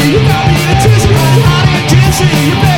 You got me in a tizzy, hot and dizzy. You better